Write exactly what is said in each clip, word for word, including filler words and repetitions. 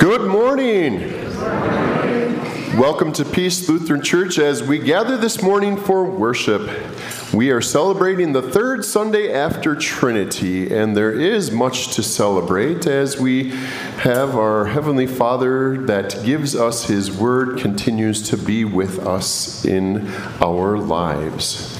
Good morning. Welcome to Peace Lutheran Church as we gather this morning for worship. We are celebrating the third Sunday after Trinity, and there is much to celebrate as we have our Heavenly Father that gives us His Word continues to be with us in our lives.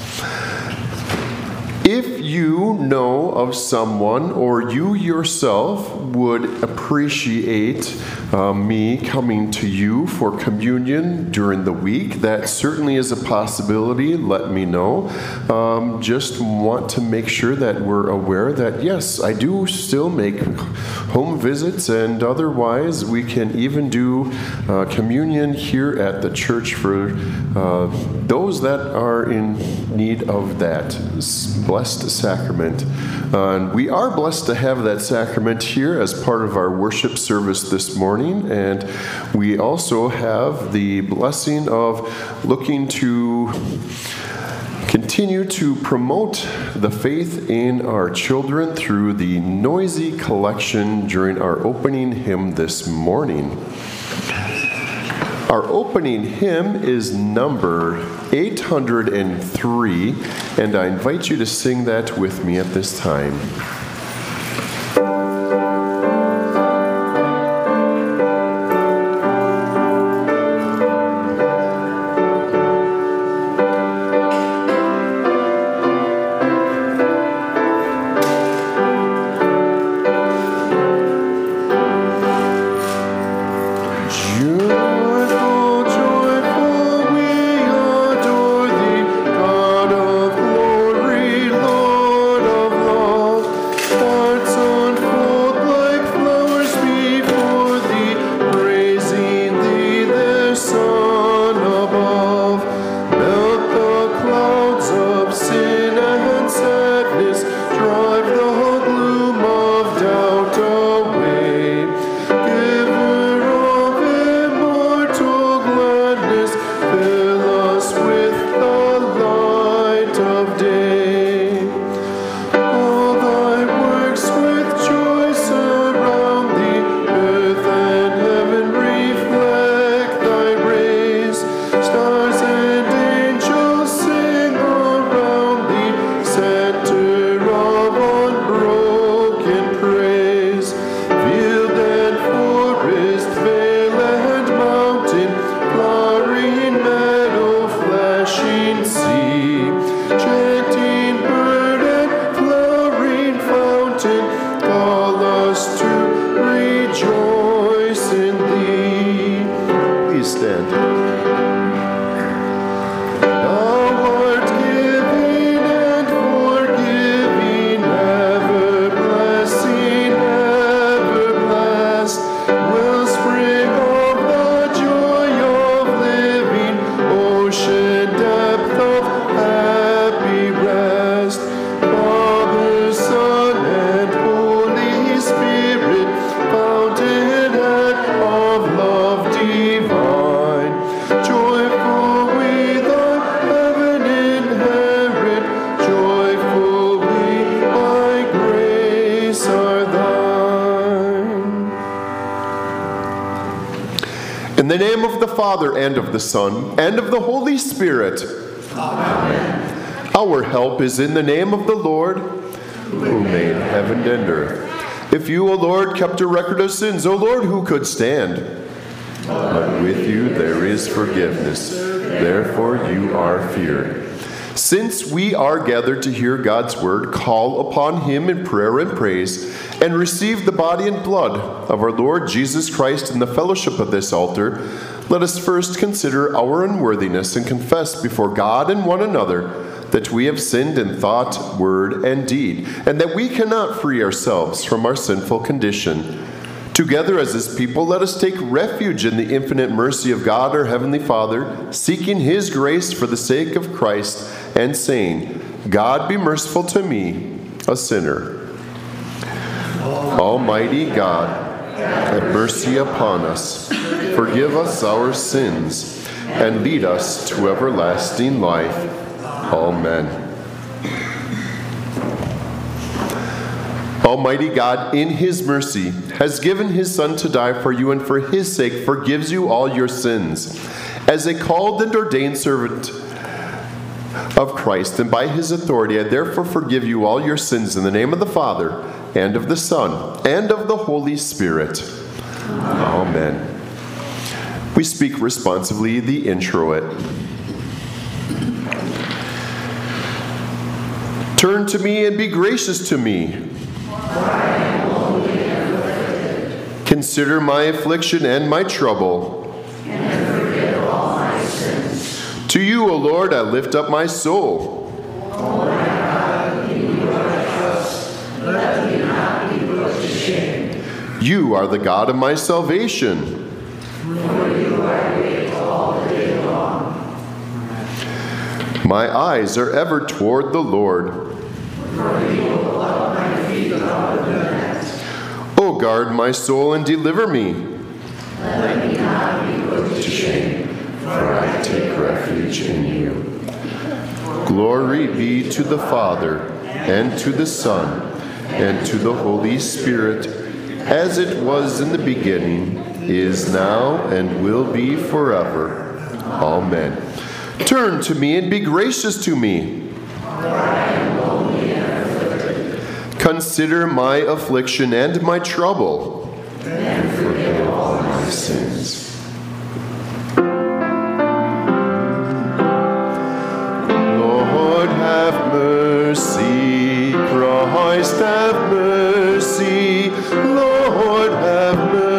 If you know of someone or you yourself would appreciate uh, me coming to you for communion during the week, that certainly is a possibility. Let me know. Um, just want to make sure that we're aware that, yes, I do still make home visits, and otherwise we can even do uh, communion here at the church for uh, those that are in need of that blessed sacrament. Uh, and we are blessed to have that sacrament here as part of our worship service this morning, and we also have the blessing of looking to continue to promote the faith in our children through the noisy collection during our opening hymn this morning. Our opening hymn is number eight hundred three, and I invite you to sing that with me at this time. In the name of the Father, and of the Son, and of the Holy Spirit. Amen. Our help is in the name of the Lord, who made heaven and earth. If you, O Lord, kept a record of sins, O Lord, who could stand? But with you there is forgiveness, therefore you are feared. Since we are gathered to hear God's word, call upon Him in prayer and praise, and receive the body and blood of our Lord Jesus Christ in the fellowship of this altar. Let us first consider our unworthiness and confess before God and one another that we have sinned in thought, word, and deed, and that we cannot free ourselves from our sinful condition. Together as His people, let us take refuge in the infinite mercy of God, our Heavenly Father, seeking His grace for the sake of Christ, and saying, God be merciful to me, a sinner. Almighty God, have mercy upon us, forgive us our sins, and lead us to everlasting life. Amen. Almighty God, in his mercy, has given his Son to die for you, and for his sake forgives you all your sins. As a called and ordained servant of Christ, and by his authority, I therefore forgive you all your sins in the name of the Father, and of the Son, and of the Holy Spirit. Amen. We speak responsively the introit. Turn to me and be gracious to me. Consider my affliction and my trouble. And forgive all my sins. To you, O Lord, I lift up my soul. O my God, in you I trust. Let me not be put to shame. You are the God of my salvation. For you I wait all the day long. My eyes are ever toward the Lord. For you will love my feet on the net. O guard my soul and deliver me. Let me not be put to shame, for I take refuge in you. Glory be to the Father, and to the Son, and to the Holy Spirit, as it was in the beginning, is now, and will be forever. Amen. Turn to me and be gracious to me. Consider my affliction and my trouble. And forgive all my sins. Lord, have mercy. Christ, have mercy. Lord, have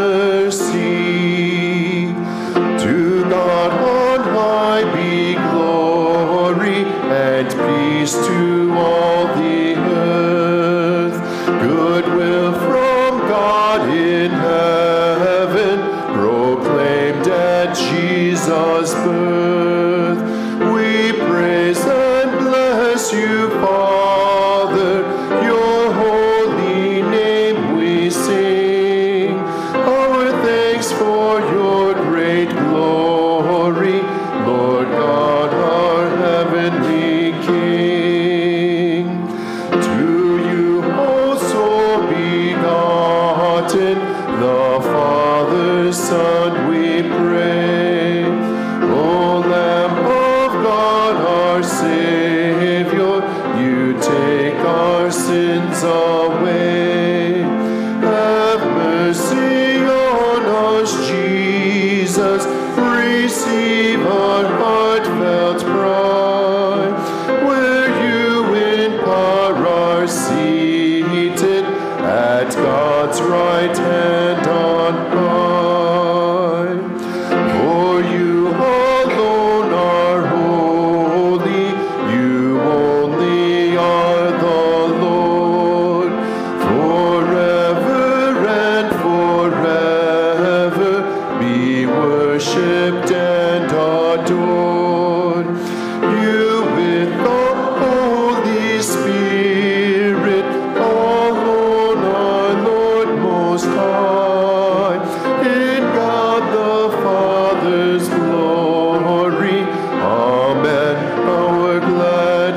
mercy. To God on high be glory and peace to all the earth. Goodwill from God in heaven, proclaimed at Jesus' birth. We praise and bless you, Father, your holy name we sing. Our thanks for your great glory, Lord God, our heavenly King. To you also begotten, the Father, Son, we pray. O Lamb of God, our Savior, you take our sins away. Have mercy on us, Jesus. Receive our heartfelt cry. Where you in power are seated at God's right hand on high. For you alone are holy, you only are the Lord, forever and forever be worshipped and adored. You with the Holy Spirit, alone our Lord most high, in God the Father's glory. Amen. Our glad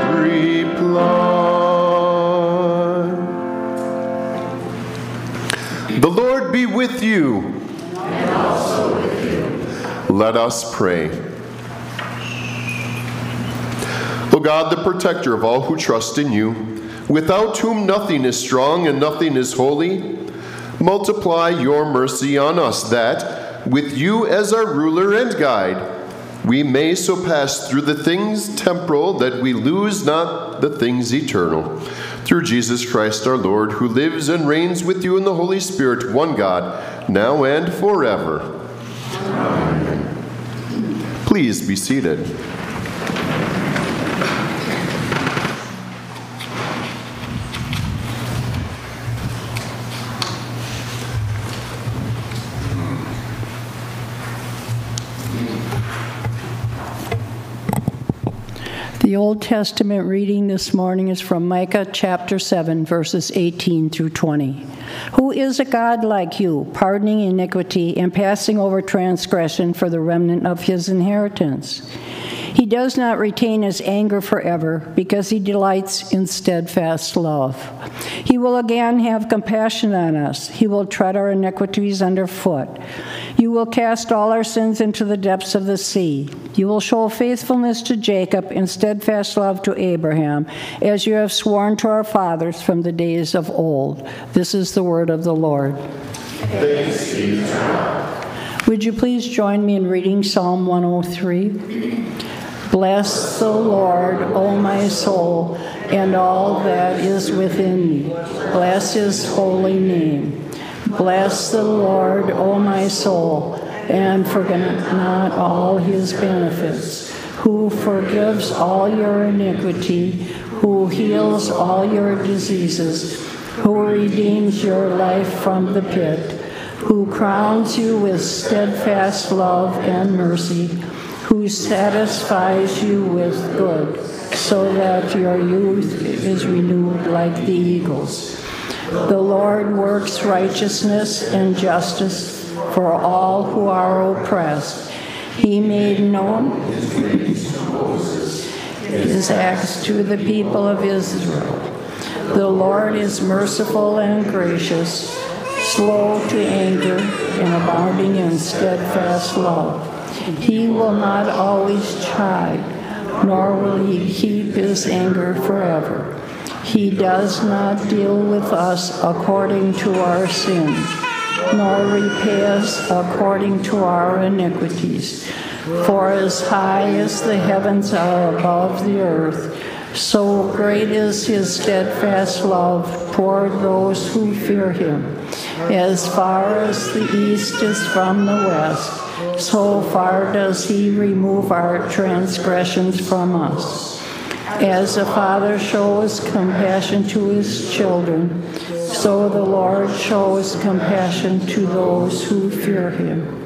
reply. The Lord be with you. And also with you. Let us pray. O God, the protector of all who trust in you, without whom nothing is strong and nothing is holy, multiply your mercy on us that, with you as our ruler and guide, we may so pass through the things temporal that we lose not the things eternal. Through Jesus Christ our Lord, who lives and reigns with you in the Holy Spirit, one God, now and forever. Amen. Please be seated. The Old Testament reading this morning is from Micah chapter seven, verses eighteen through twenty. Who is a God like you, pardoning iniquity and passing over transgression for the remnant of his inheritance? He does not retain his anger forever, because he delights in steadfast love. He will again have compassion on us. He will tread our iniquities underfoot. You will cast all our sins into the depths of the sea. You will show faithfulness to Jacob and steadfast love to Abraham, as you have sworn to our fathers from the days of old. This is the word of the Lord. Thanks be to God. Would you please join me in reading Psalm one oh three? Bless the Lord, O my soul, and all that is within me. Bless his holy name. Bless the Lord, O my soul, and forget not all his benefits, who forgives all your iniquity, who heals all your diseases, who redeems your life from the pit, who crowns you with steadfast love and mercy, who satisfies you with good, so that your youth is renewed like the eagles. The Lord works righteousness and justice for all who are oppressed. He made known his acts to the people of Israel. The Lord is merciful and gracious, slow to anger, and abounding in steadfast love. He will not always chide, nor will he keep his anger forever. He does not deal with us according to our sins, nor repay us according to our iniquities. For as high as the heavens are above the earth, so great is his steadfast love toward those who fear him. As far as the east is from the west, so far does he remove our transgressions from us. As a father shows compassion to his children, so the Lord shows compassion to those who fear him.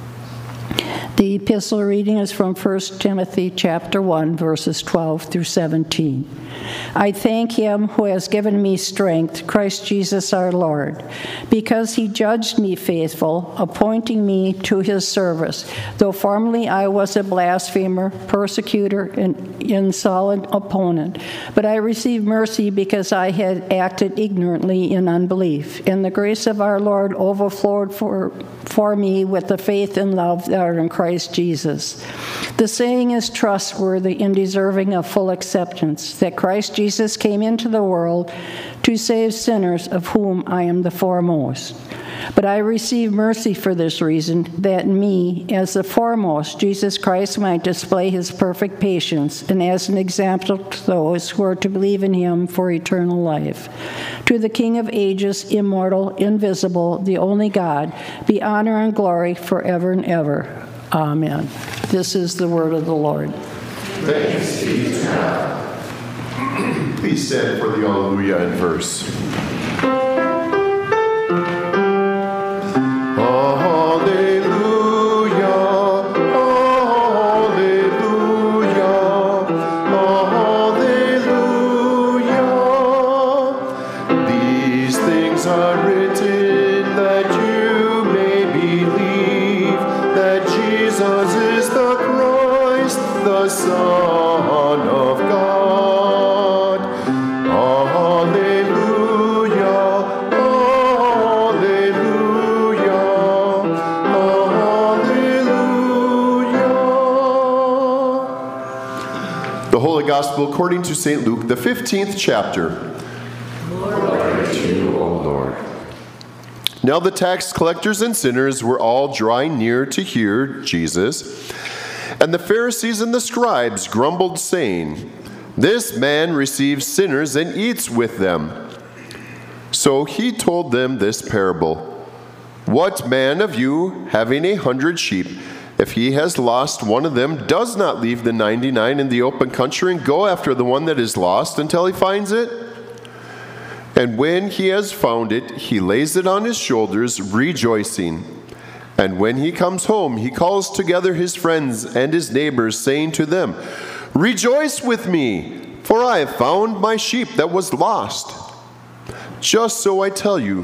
The epistle reading is from First Timothy chapter one, verses twelve through seventeen. I thank him who has given me strength, Christ Jesus our Lord, because he judged me faithful, appointing me to his service, though formerly I was a blasphemer, persecutor, and insolent opponent. But I received mercy because I had acted ignorantly in unbelief, and the grace of our Lord overflowed for, for me with the faith and love that are in Christ Jesus. The saying is trustworthy and deserving of full acceptance, that Christ Jesus came into the world to save sinners, of whom I am the foremost. But I receive mercy for this reason, that in me, as the foremost, Jesus Christ might display his perfect patience, and as an example to those who are to believe in him for eternal life. To the King of ages, immortal, invisible, the only God, be honor and glory forever and ever. Amen. This is the word of the Lord. Thanks be to God. Please stand for the Alleluia in verse. Gospel according to Saint Luke, the fifteenth chapter. Glory to you, O Lord. Now the tax collectors and sinners were all drawing near to hear Jesus. And the Pharisees and the scribes grumbled, saying, This man receives sinners and eats with them. So he told them this parable. What man of you, having a hundred sheep, if he has lost one of them, does not leave the ninety-nine in the open country and go after the one that is lost until he finds it? And when he has found it, he lays it on his shoulders, rejoicing. And when he comes home, he calls together his friends and his neighbors, saying to them, Rejoice with me, for I have found my sheep that was lost. Just so I tell you,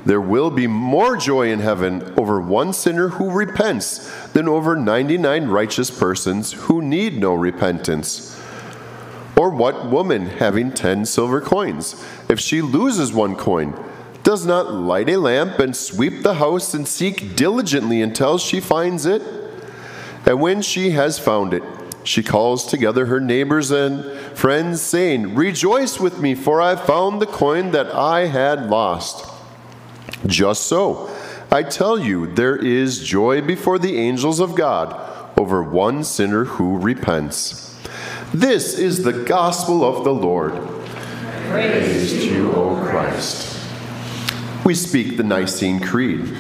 there will be more joy in heaven over one sinner who repents than over ninety-nine righteous persons who need no repentance. Or what woman, having ten silver coins, if she loses one coin, does not light a lamp and sweep the house and seek diligently until she finds it? And when she has found it, she calls together her neighbors and friends, saying, "Rejoice with me, for I found the coin that I had lost." Just so, I tell you, there is joy before the angels of God over one sinner who repents. This is the gospel of the Lord. Praise to you, O Christ. We speak the Nicene Creed.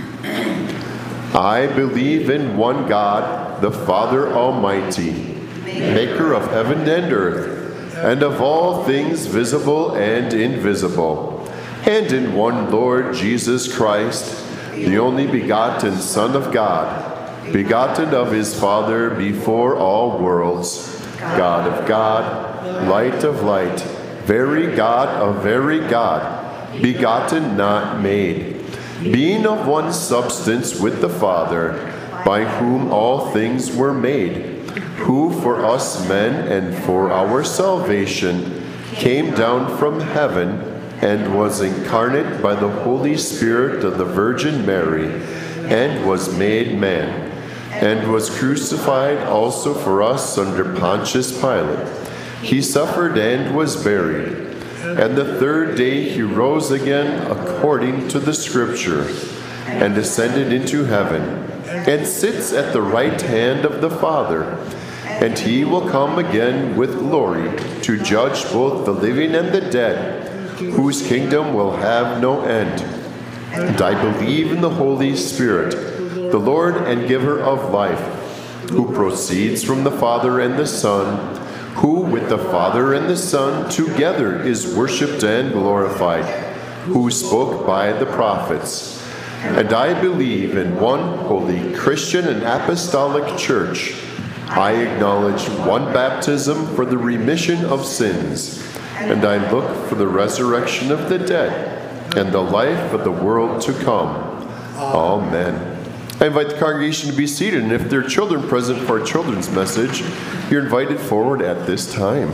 I believe in one God, the Father Almighty, maker of heaven and earth, and of all things visible and invisible, and in one Lord Jesus Christ, the only begotten Son of God, begotten of his Father before all worlds, God of God, light of light, very God of very God, begotten, not made, being of one substance with the Father, by whom all things were made, who for us men and for our salvation came down from heaven and was incarnate by the Holy Spirit of the Virgin Mary, and was made man, and was crucified also for us under Pontius Pilate. He suffered and was buried, and the third day he rose again according to the Scripture, and ascended into heaven, and sits at the right hand of the Father. And he will come again with glory to judge both the living and the dead, whose kingdom will have no end. And I believe in the Holy Spirit, the Lord and giver of life, who proceeds from the Father and the Son, who with the Father and the Son together is worshipped and glorified, who spoke by the prophets. And I believe in one holy Christian and apostolic church. I acknowledge one baptism for the remission of sins, and I look for the resurrection of the dead and the life of the world to come. Amen. I invite the congregation to be seated, and if there are children present for our children's message, you're invited forward at this time.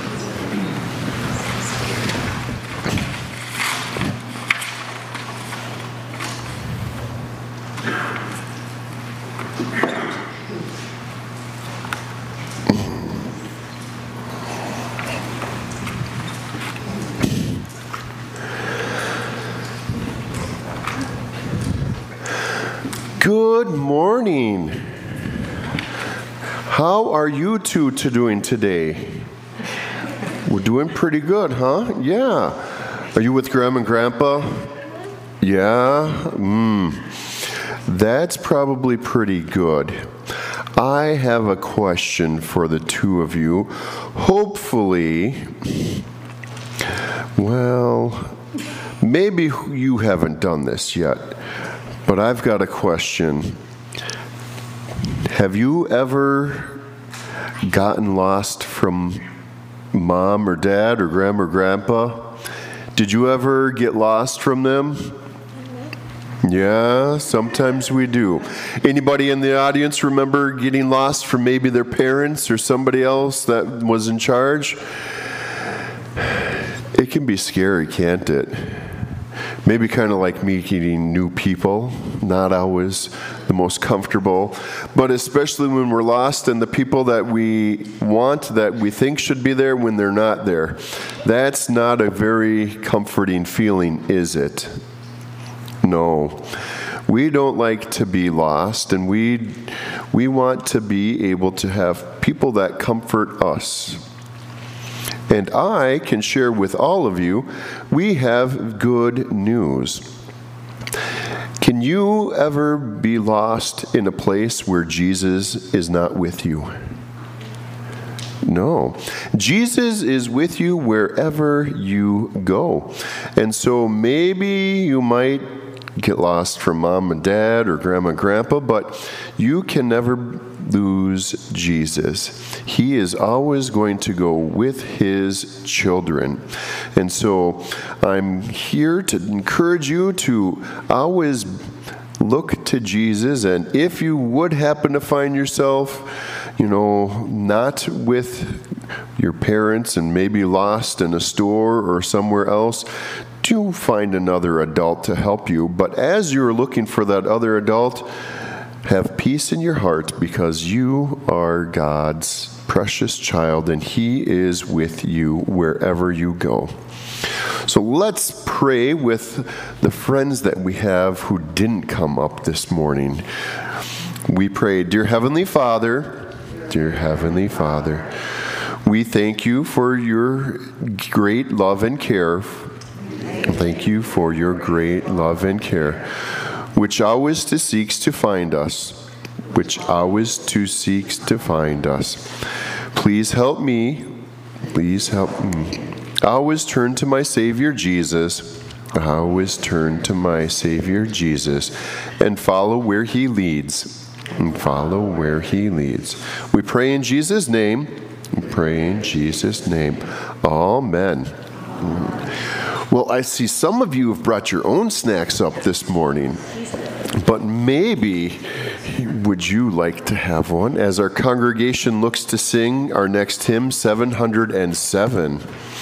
Good morning. How are you two to doing today? We're doing pretty good, huh? Yeah. Are you with Grandma and Grandpa? Yeah? Mmm. That's probably pretty good. I have a question for the two of you. Hopefully, well, maybe you haven't done this yet. But I've got a question. Have you ever gotten lost from mom or dad or grandma or grandpa? Did you ever get lost from them? Yeah, sometimes we do. Anybody in the audience remember getting lost from maybe their parents or somebody else that was in charge? It can be scary, can't it? Maybe kind of like meeting new people, not always the most comfortable, but especially when we're lost and the people that we want, that we think should be there, when they're not there. That's not a very comforting feeling, is it? No. We don't like to be lost, and we we want to be able to have people that comfort us. And I can share with all of you, we have good news. Can you ever be lost in a place where Jesus is not with you? No. Jesus is with you wherever you go. And so maybe you might get lost from mom and dad or grandma and grandpa, but you can never lose Jesus. He is always going to go with his children. And so I'm here to encourage you to always look to Jesus. And if you would happen to find yourself, you know, not with your parents and maybe lost in a store or somewhere else, do find another adult to help you. But as you're looking for that other adult, have peace in your heart because you are God's precious child and he is with you wherever you go. So let's pray with the friends that we have who didn't come up this morning. We pray, Dear Heavenly Father, Dear Heavenly Father, we thank you for your great love and care. Thank you for your great love and care, which always to seeks to find us, which always to seeks to find us. Please help me, please help me. I always turn to my Savior Jesus, I always turn to my Savior Jesus, and follow where he leads, and follow where he leads. We pray in Jesus' name, we pray in Jesus' name. Amen. Well, I see some of you have brought your own snacks up this morning, but maybe would you like to have one as our congregation looks to sing our next hymn, seven hundred seven.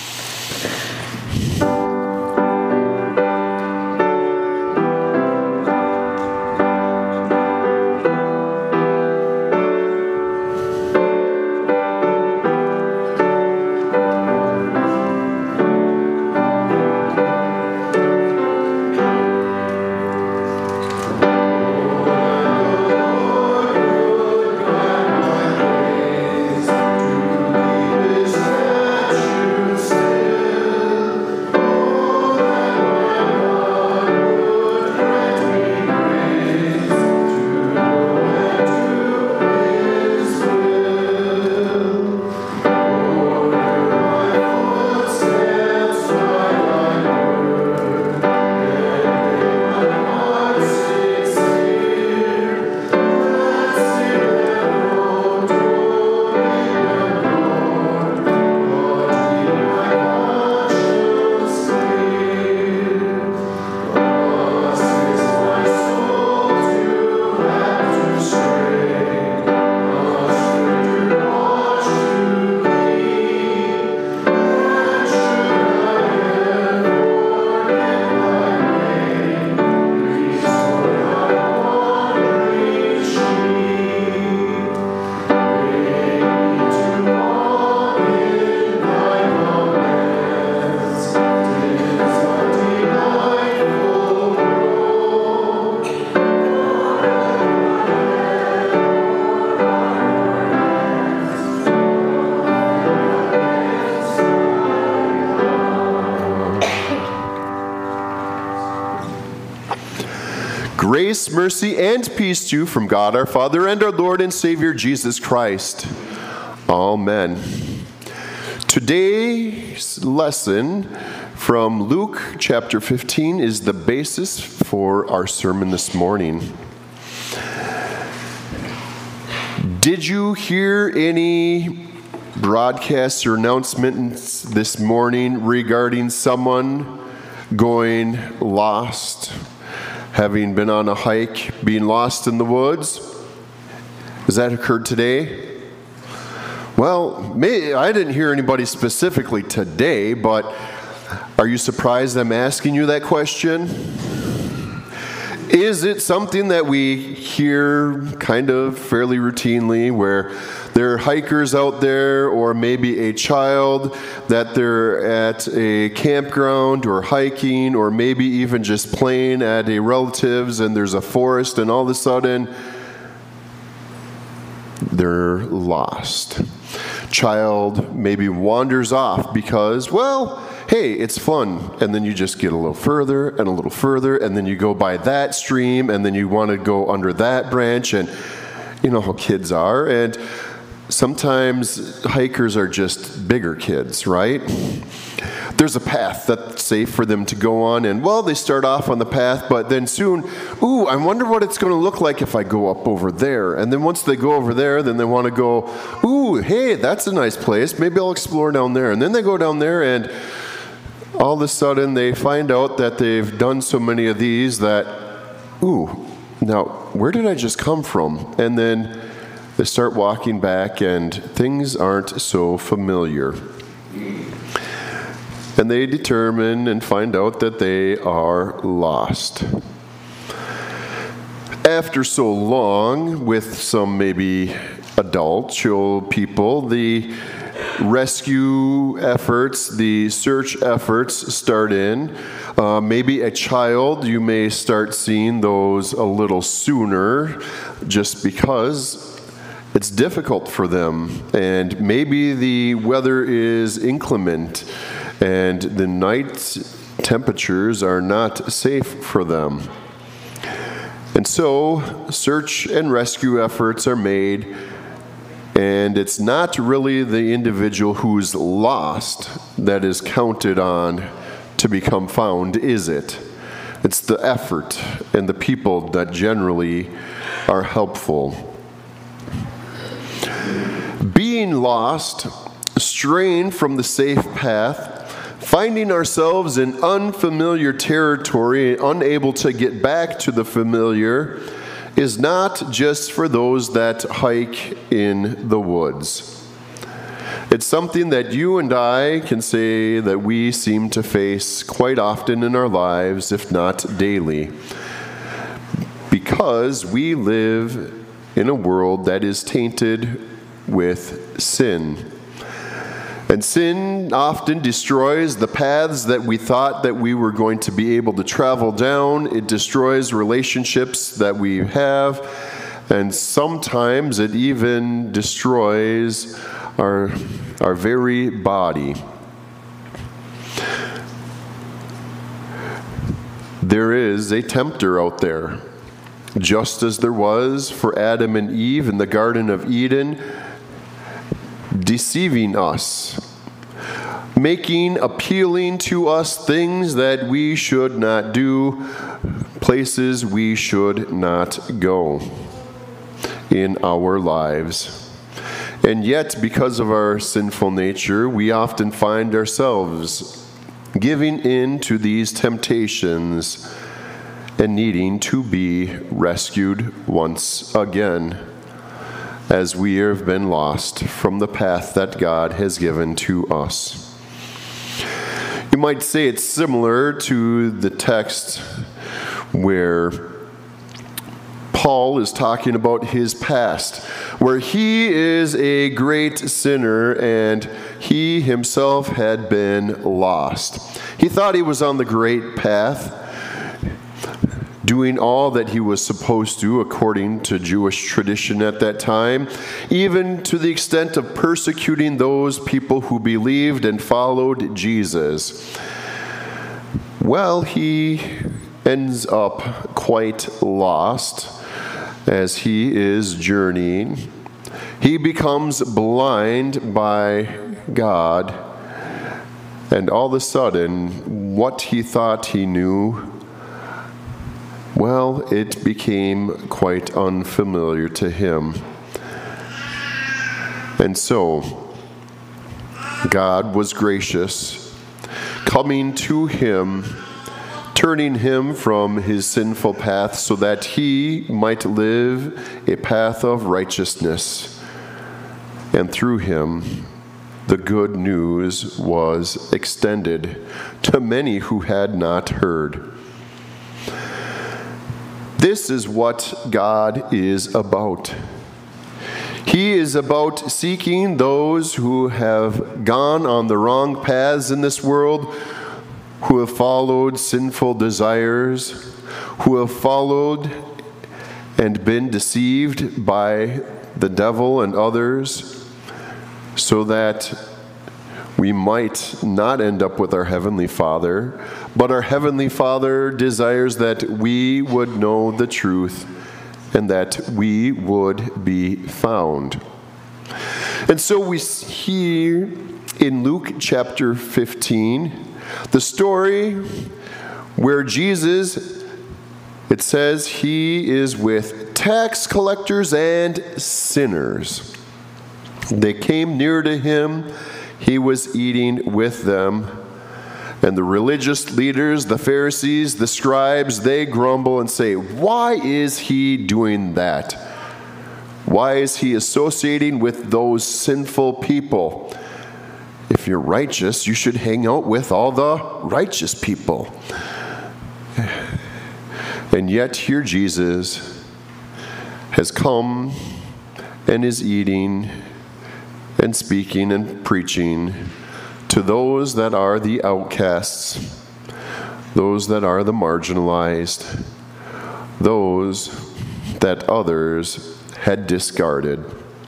Grace, mercy, and peace to you from God our Father and our Lord and Savior Jesus Christ. Amen. Today's lesson from Luke chapter fifteen is the basis for our sermon this morning. Did you hear any broadcasts or announcements this morning regarding someone going lost? Having been on a hike, being lost in the woods? Has that occurred today? Well, may, I didn't hear anybody specifically today, but are you surprised I'm asking you that question? Is it something that we hear kind of fairly routinely where there are hikers out there or maybe a child that they're at a campground or hiking or maybe even just playing at a relative's and there's a forest and all of a sudden they're lost. Child maybe wanders off because, well, hey, it's fun. And then you just get a little further and a little further, and then you go by that stream, and then you want to go under that branch, and you know how kids are. And sometimes hikers are just bigger kids, right? there's a path that's safe for them to go on, and well, they start off on the path, but then soon, ooh, I wonder what it's going to look like if I go up over there. And then once they go over there, then they want to go, ooh, hey, that's a nice place. Maybe I'll explore down there. And then they go down there, and all of a sudden they find out that they've done so many of these that, ooh, now where did I just come from? And then they start walking back, and things aren't so familiar. And they determine and find out that they are lost. After so long, with some maybe adult chill people, the rescue efforts, the search efforts start in. Uh, maybe a child, you may start seeing those a little sooner just because it's difficult for them. And maybe the weather is inclement and the night temperatures are not safe for them. And so, search and rescue efforts are made, and it's not really the individual who's lost that is counted on to become found, is it? It's the effort and the people that generally are helpful. Being lost, straying from the safe path, finding ourselves in unfamiliar territory, unable to get back to the familiar, is not just for those that hike in the woods. It's something that you and I can say that we seem to face quite often in our lives, if not daily, because we live in a world that is tainted with sin. And sin often destroys the paths that we thought that we were going to be able to travel down. It destroys relationships that we have. And sometimes it even destroys our, our very body. There is a tempter out there, just as there was for Adam and Eve in the Garden of Eden, deceiving us, making appealing to us things that we should not do, places we should not go in our lives. And yet, because of our sinful nature, we often find ourselves giving in to these temptations and needing to be rescued once again, as we have been lost from the path that God has given to us. You might say it's similar to the text where Paul is talking about his past, where he is a great sinner and he himself had been lost. He thought he was on the great path, doing all that he was supposed to according to Jewish tradition at that time, even to the extent of persecuting those people who believed and followed Jesus. Well, he ends up quite lost as he is journeying. He becomes blind by God, and all of a sudden, what he thought he knew, well, it became quite unfamiliar to him. And so, God was gracious, coming to him, turning him from his sinful path so that he might live a path of righteousness. And through him, the good news was extended to many who had not heard. This is what God is about. He is about seeking those who have gone on the wrong paths in this world, who have followed sinful desires, who have followed and been deceived by the devil and others, so that we might not end up with our Heavenly Father, but our Heavenly Father desires that we would know the truth and that we would be found. And so we hear in Luke chapter fifteen The story where Jesus, it says he is with tax collectors and sinners. They came near to him. He was eating with them. And the religious leaders, the Pharisees, the scribes, they grumble and say, "Why is he doing that? Why is he associating with those sinful people? If you're righteous, you should hang out with all the righteous people." And yet here Jesus has come and is eating and speaking and preaching to those that are the outcasts, those that are the marginalized, those that others had discarded.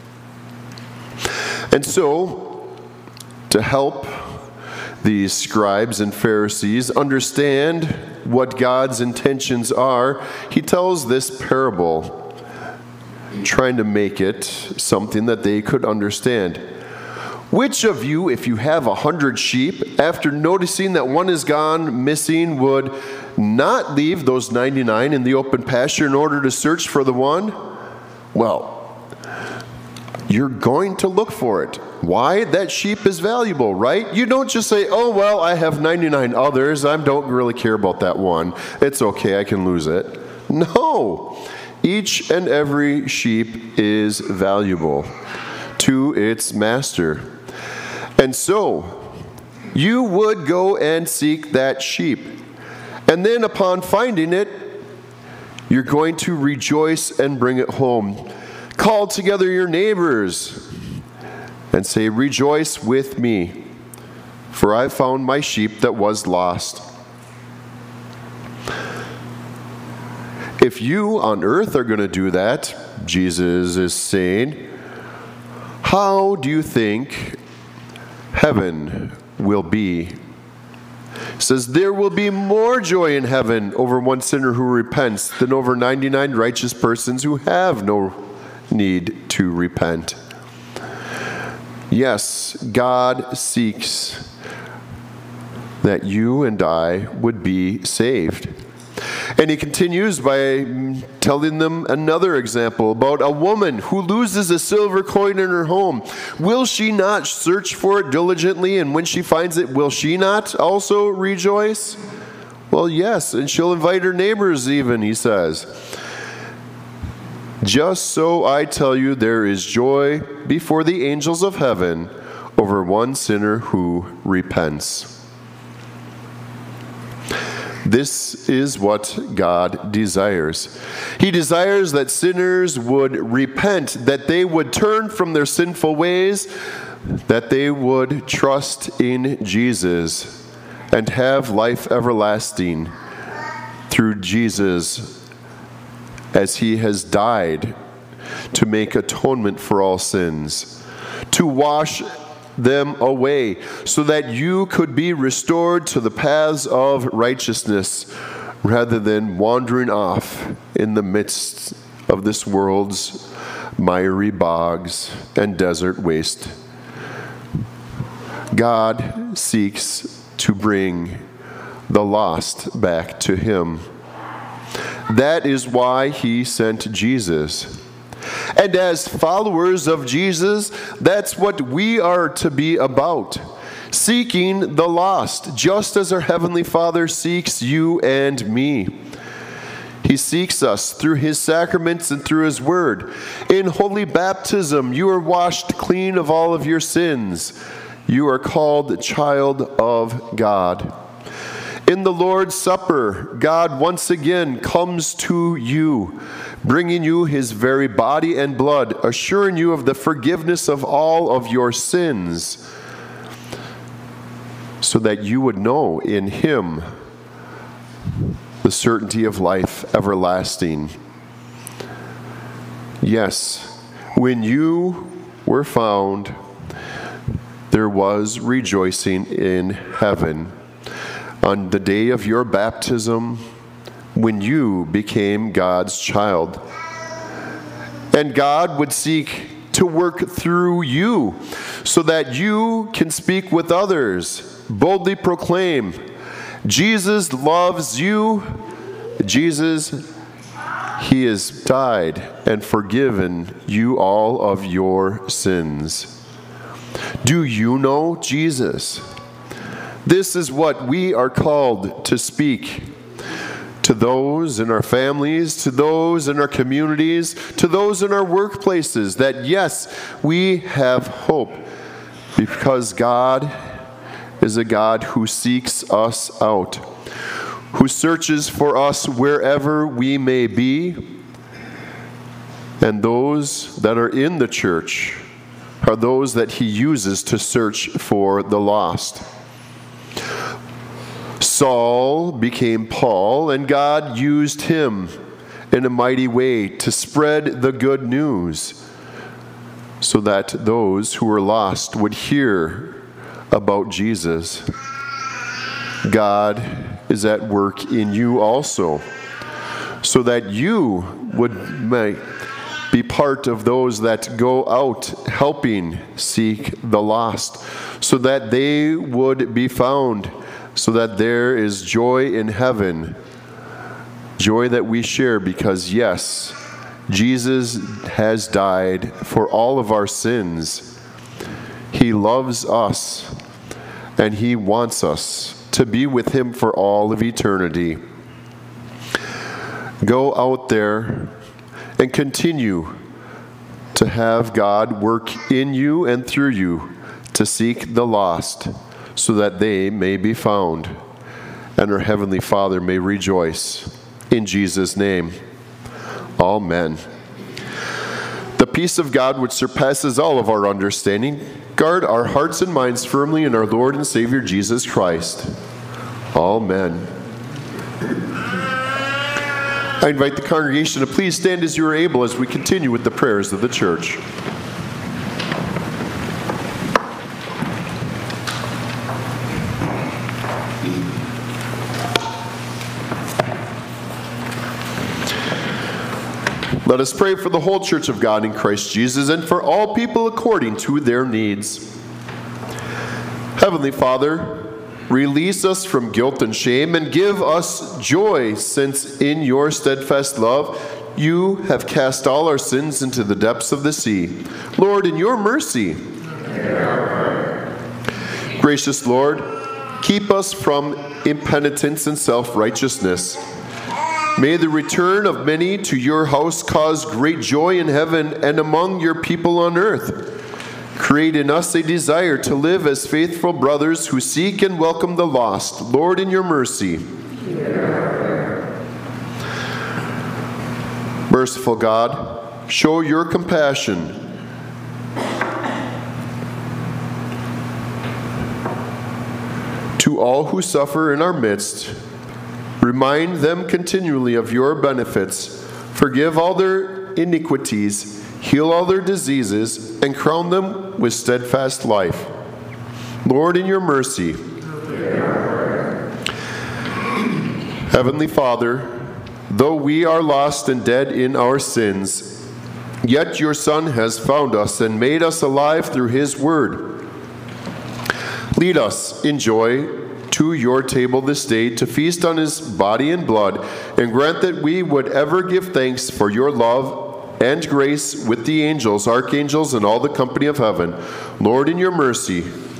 And so, to help these scribes and Pharisees understand what God's intentions are, he tells this parable, trying to make it something that they could understand. Which of you, if you have a hundred sheep, after noticing that one is gone missing, would not leave those ninety-nine in the open pasture in order to search for the one? Well, you're going to look for it. Why? That sheep is valuable, right? You don't just say, "Oh, well, I have ninety-nine others. I don't really care about that one. It's okay, I can lose it." No. Each and every sheep is valuable to its master. And so, you would go and seek that sheep. And then upon finding it, you're going to rejoice and bring it home. Call together your neighbors and say, "Rejoice with me, for I found my sheep that was lost." If you on earth are going to do that, Jesus is saying, how do you think heaven will be? He says, there will be more joy in heaven over one sinner who repents than over ninety-nine righteous persons who have no need to repent. Yes, God seeks that you and I would be saved. And he continues by telling them another example about a woman who loses a silver coin in her home. Will she not search for it diligently, and when she finds it, will she not also rejoice? Well, yes, and she'll invite her neighbors even, he says. Just so I tell you, there is joy before the angels of heaven over one sinner who repents. This is what God desires. He desires that sinners would repent, that they would turn from their sinful ways, that they would trust in Jesus and have life everlasting through Jesus, as he has died to make atonement for all sins, to wash them away, so that you could be restored to the paths of righteousness, rather than wandering off in the midst of this world's miry bogs and desert waste. God seeks to bring the lost back to him. That is why he sent Jesus. And as followers of Jesus, that's what we are to be about. Seeking the lost, just as our Heavenly Father seeks you and me. He seeks us through his sacraments and through his word. In holy baptism, you are washed clean of all of your sins. You are called the child of God. In the Lord's Supper, God once again comes to you, bringing you his very body and blood, assuring you of the forgiveness of all of your sins, so that you would know in him the certainty of life everlasting. Yes, when you were found, there was rejoicing in heaven. On the day of your baptism, when you became God's child. And God would seek to work through you so that you can speak with others boldly proclaim, Jesus loves you. Jesus, he has died and forgiven you all of your sins. Do you know Jesus? This is what we are called to speak to those in our families, to those in our communities, to those in our workplaces, that yes, we have hope because God is a God who seeks us out, who searches for us wherever we may be. And those that are in the church are those that he uses to search for the lost. Saul became Paul, and God used him in a mighty way to spread the good news so that those who were lost would hear about Jesus. God is at work in you also, so that you would may be part of those that go out helping seek the lost, so that they would be found, so that there is joy in heaven, joy that we share because, yes, Jesus has died for all of our sins. He loves us, and he wants us to be with him for all of eternity. Go out there and continue to have God work in you and through you to seek the lost, so that they may be found, and our Heavenly Father may rejoice. In Jesus' name, amen. The peace of God, which surpasses all of our understanding, guard our hearts and minds firmly in our Lord and Savior Jesus Christ. Amen. I invite the congregation to please stand as you are able as we continue with the prayers of the church. Let us pray for the whole church of God in Christ Jesus and for all people according to their needs. Heavenly Father, release us from guilt and shame and give us joy, since in your steadfast love you have cast all our sins into the depths of the sea. Lord, in your mercy, gracious Lord, keep us from impenitence and self-righteousness. May the return of many to your house cause great joy in heaven and among your people on earth. Create in us a desire to live as faithful brothers who seek and welcome the lost. Lord, in your mercy. Merciful God, show your compassion to all who suffer in our midst. Remind them continually of your benefits. Forgive all their iniquities, heal all their diseases, and crown them with steadfast life. Lord, in your mercy. Heavenly Father, though we are lost and dead in our sins, yet your Son has found us and made us alive through his word. Lead us in joy to your table this day to feast on his body and blood, and grant that we would ever give thanks for your love and grace with the angels, archangels, and all the company of heaven. Lord, in your mercy.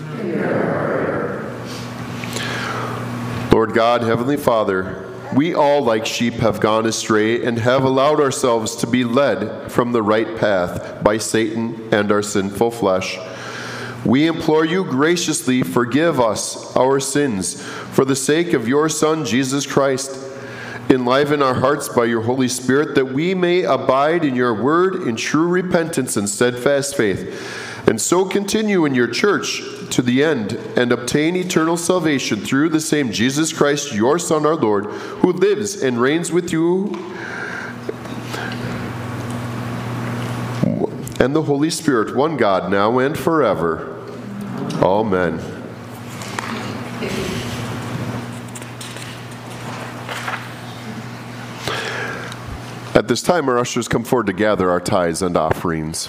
Lord God, Heavenly Father, we all like sheep have gone astray and have allowed ourselves to be led from the right path by Satan and our sinful flesh. We implore you graciously forgive us our sins for the sake of your Son, Jesus Christ. Enliven our hearts by your Holy Spirit, that we may abide in your word in true repentance and steadfast faith, and so continue in your church to the end and obtain eternal salvation through the same Jesus Christ, your Son, our Lord, who lives and reigns with you and the Holy Spirit, one God, now and forever. Amen. At this time, our ushers come forward to gather our tithes and offerings.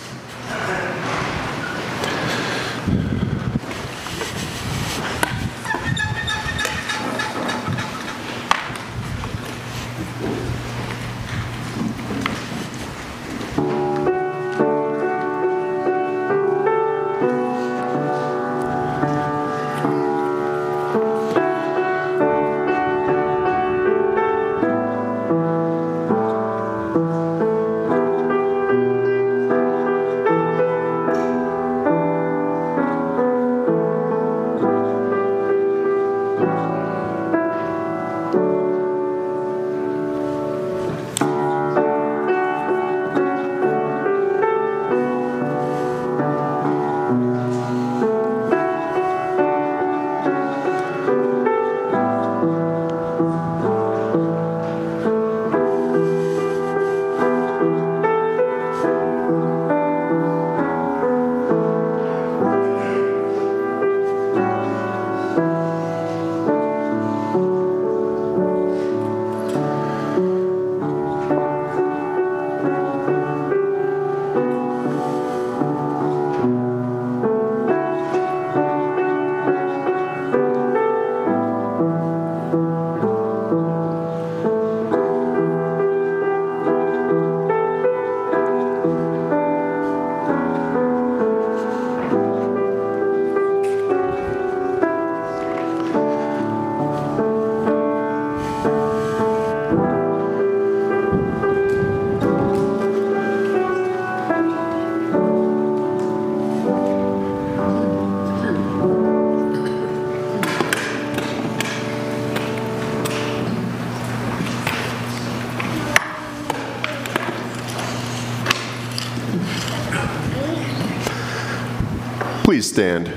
Please stand.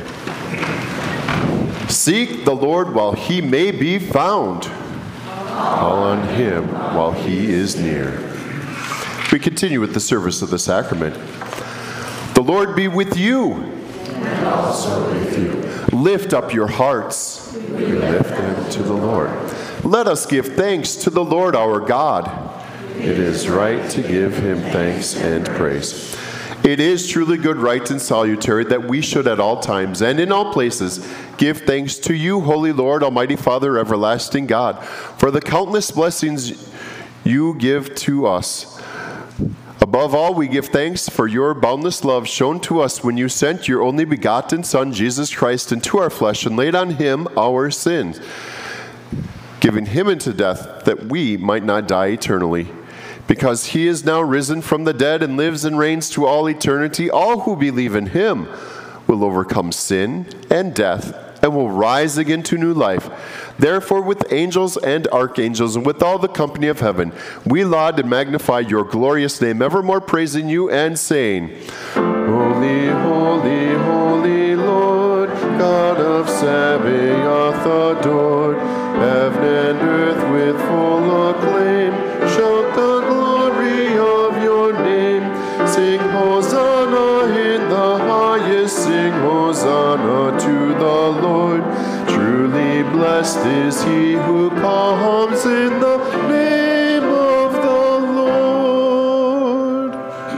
Seek the Lord while he may be found. Call on him while he is near. We continue with the service of the sacrament. The Lord be with you. And also with you. Lift up your hearts. We lift them to the Lord. Let us give thanks to the Lord our God. It is right to give him thanks and praise. It is truly good, right, and salutary that we should at all times and in all places give thanks to you, Holy Lord, Almighty Father, everlasting God, for the countless blessings you give to us. Above all, we give thanks for your boundless love shown to us when you sent your only begotten Son, Jesus Christ, into our flesh and laid on him our sins, giving him into death that we might not die eternally. Because he is now risen from the dead and lives and reigns to all eternity, all who believe in him will overcome sin and death and will rise again to new life. Therefore, with angels and archangels and with all the company of heaven, we laud and magnify your glorious name, evermore praising you and saying, Holy, holy, holy Lord, God of Sabaoth adored, heaven and earth with full acclaim, shout the glory of your name. Sing Hosanna in the highest, sing Hosanna to the Lord. Truly blessed is he who comes in the name of the Lord.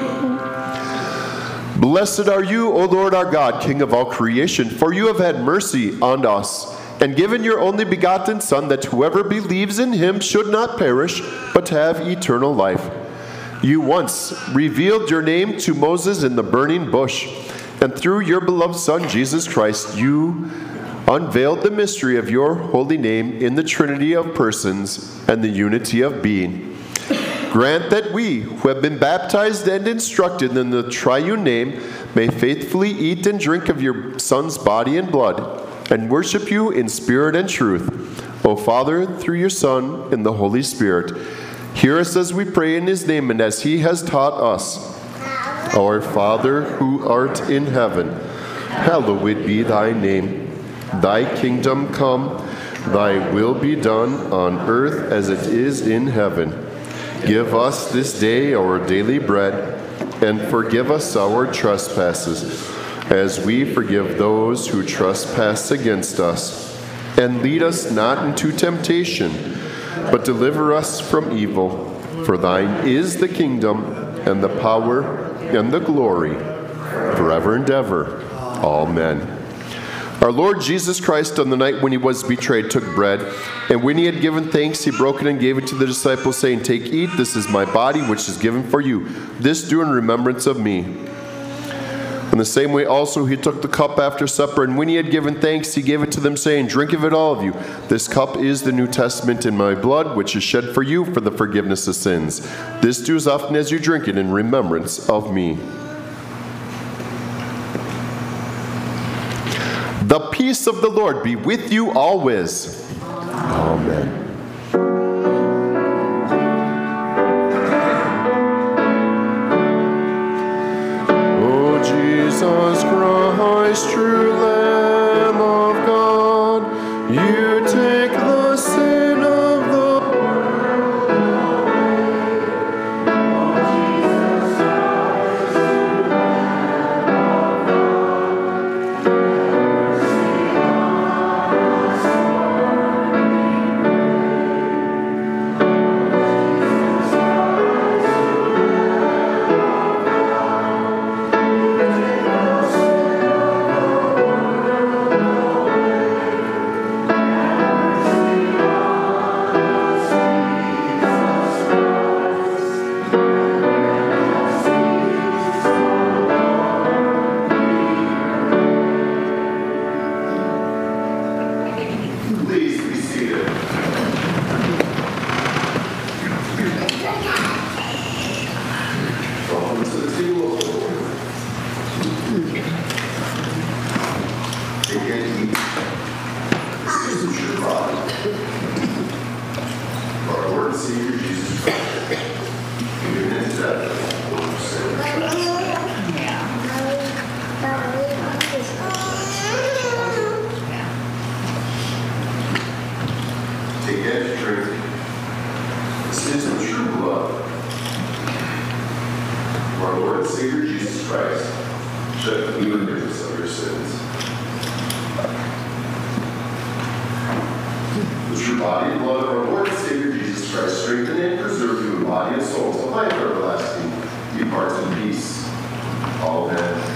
Blessed are you, O Lord our God, King of all creation, for you have had mercy on us and given your only begotten Son, that whoever believes in him should not perish, but have eternal life. You once revealed your name to Moses in the burning bush, and through your beloved Son, Jesus Christ, you unveiled the mystery of your holy name in the Trinity of persons and the unity of being. Grant that we, who have been baptized and instructed in the triune name, may faithfully eat and drink of your Son's body and blood, and worship you in spirit and truth. O Father, through your Son, in the Holy Spirit, hear us as we pray in his name and as he has taught us. Our Father, who art in heaven, hallowed be thy name. Thy kingdom come, thy will be done on earth as it is in heaven. Give us this day our daily bread, and forgive us our trespasses, as we forgive those who trespass against us. And lead us not into temptation, but deliver us from evil. For thine is the kingdom, and the power, and the glory, forever and ever. Amen. Our Lord Jesus Christ, on the night when he was betrayed, took bread, and when he had given thanks, he broke it and gave it to the disciples, saying, Take, eat, this is my body, which is given for you. This do in remembrance of me. In the same way also he took the cup after supper, and when he had given thanks, he gave it to them, saying, Drink of it, all of you. This cup is the New Testament in my blood, which is shed for you for the forgiveness of sins. This do as often as you drink it in remembrance of me. The peace of the Lord be with you always. Amen. Jesus Christ, true Lamb of God, you take the sin of the world away. Oh, Jesus Christ, true Lamb of God, mercy on us, Lord, we pray. Oh, Jesus Christ, true Lamb of God, Savior Jesus Christ, shed for the forgiveness of your sins. The true body and blood of our Lord and Savior Jesus Christ, strengthen and preserve you in body and soul, to life everlasting. Depart in peace. Amen.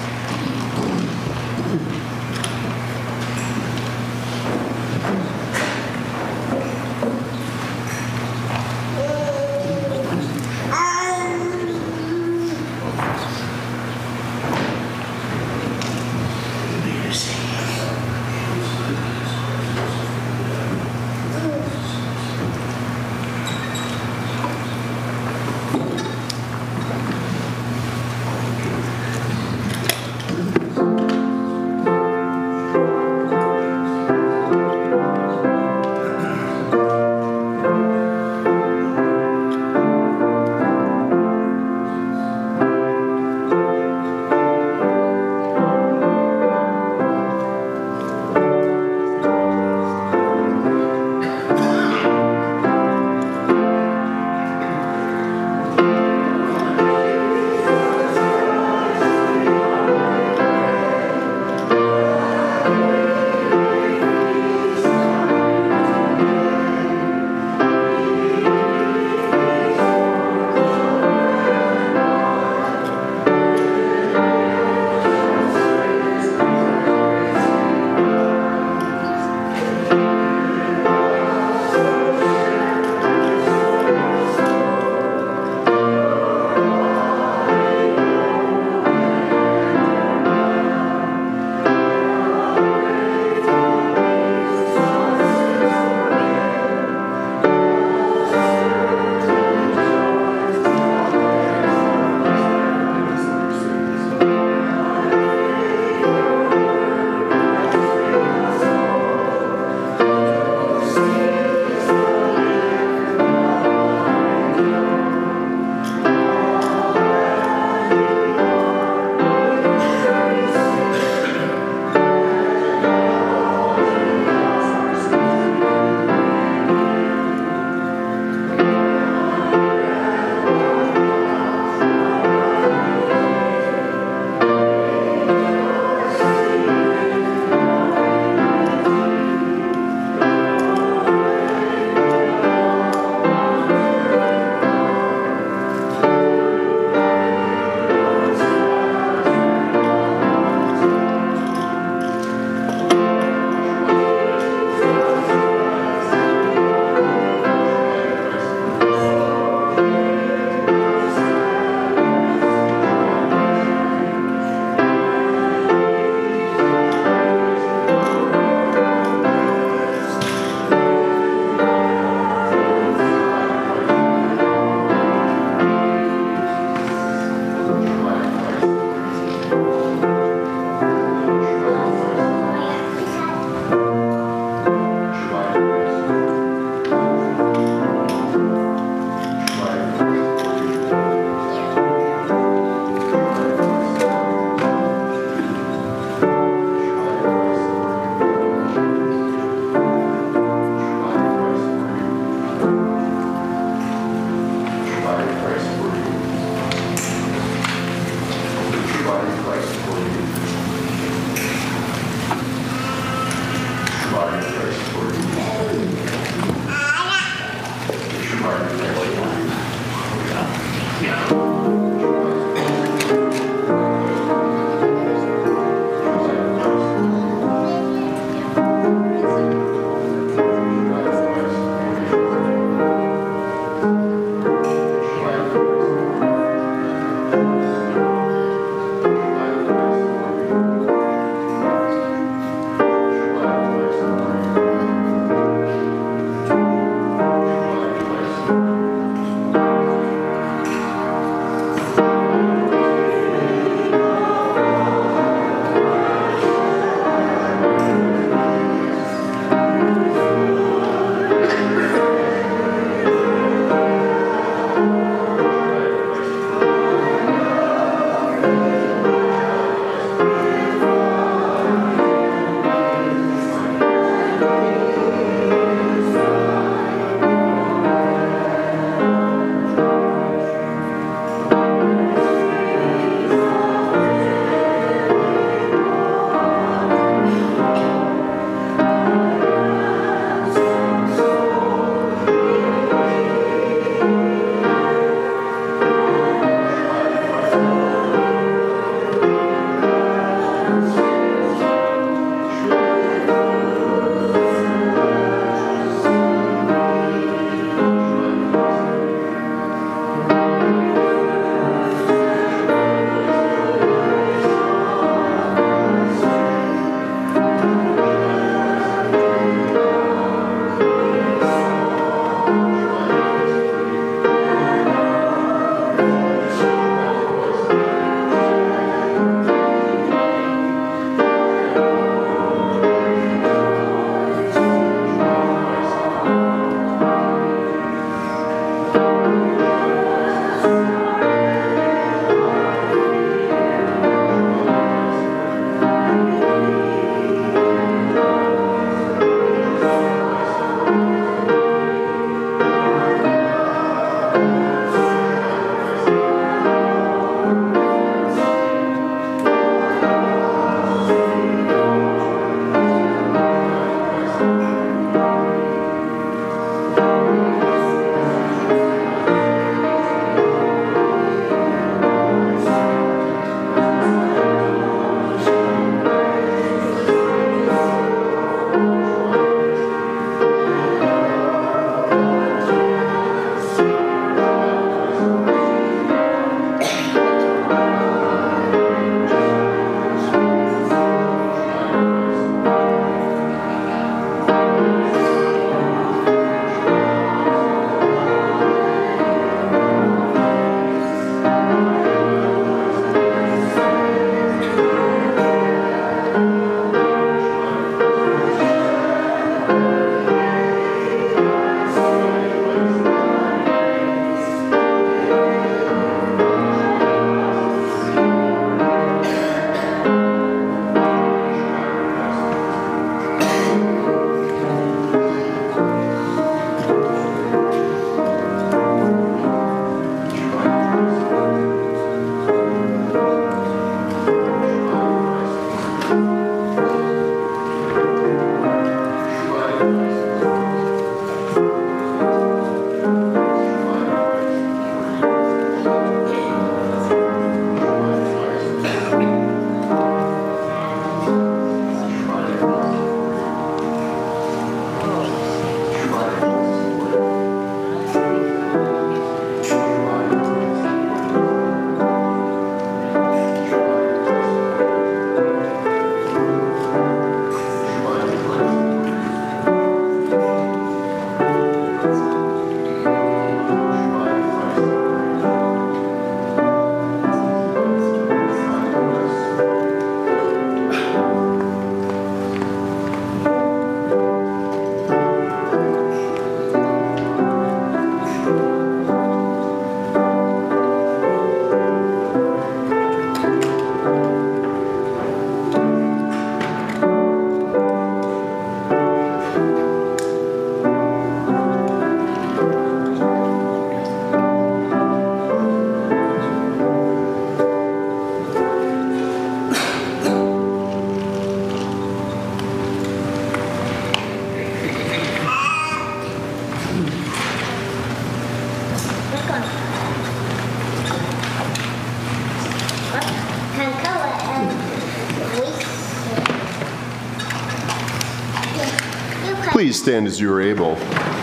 Please stand as you are able.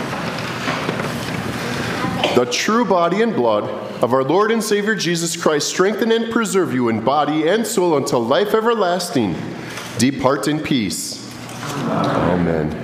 The true body and blood of our Lord and Savior Jesus Christ strengthen and preserve you in body and soul until life everlasting. Depart in peace. Amen.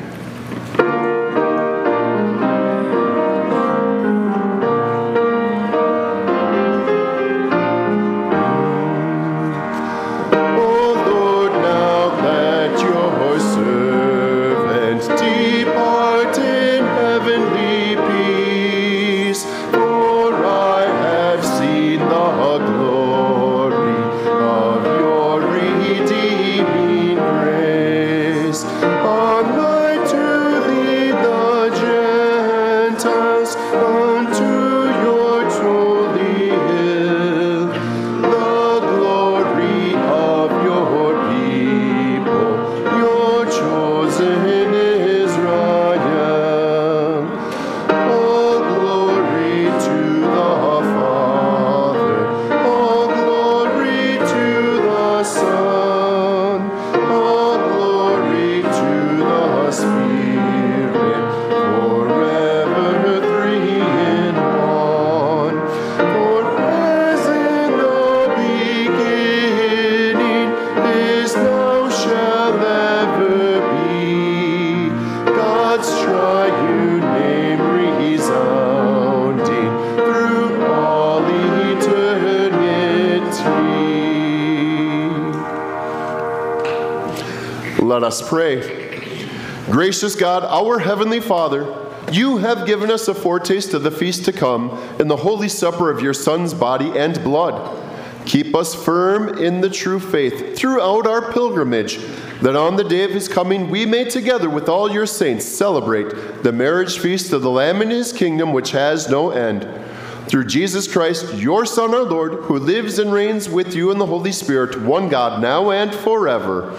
Let us pray. Gracious God, our Heavenly Father, you have given us a foretaste of the feast to come in the holy supper of your Son's body and blood. Keep us firm in the true faith throughout our pilgrimage, that on the day of his coming we may together with all your saints celebrate the marriage feast of the Lamb in his kingdom, which has no end. Through Jesus Christ, your Son, our Lord, who lives and reigns with you in the Holy Spirit, one God, now and forever.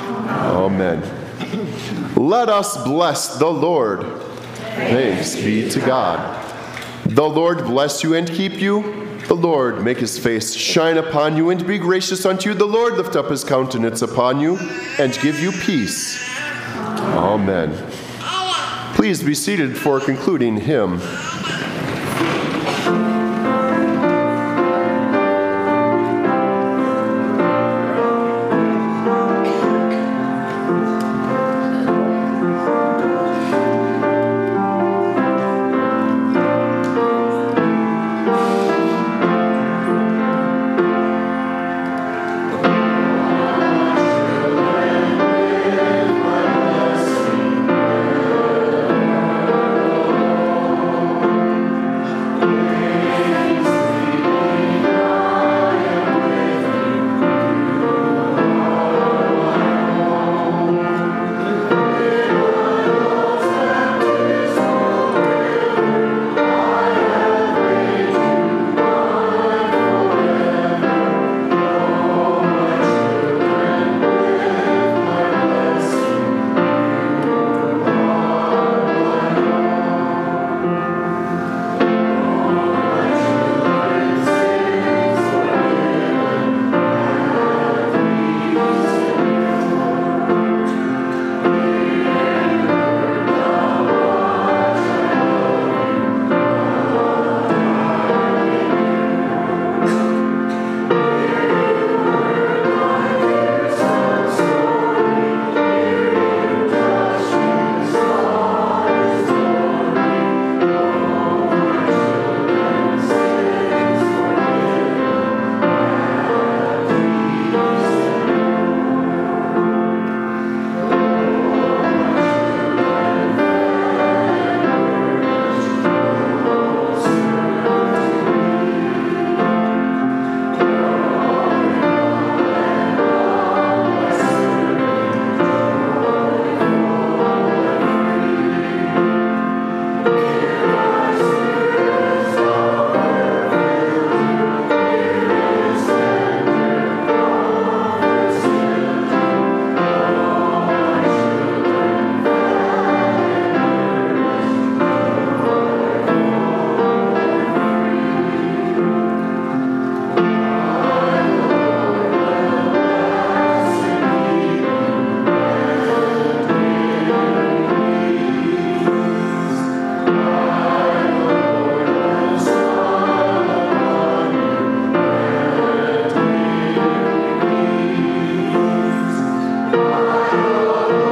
Amen. Let us bless the Lord. Thanks be to God. The Lord bless you and keep you. The Lord make his face shine upon you and be gracious unto you. The Lord lift up his countenance upon you and give you peace. Amen. Please be seated for concluding hymn.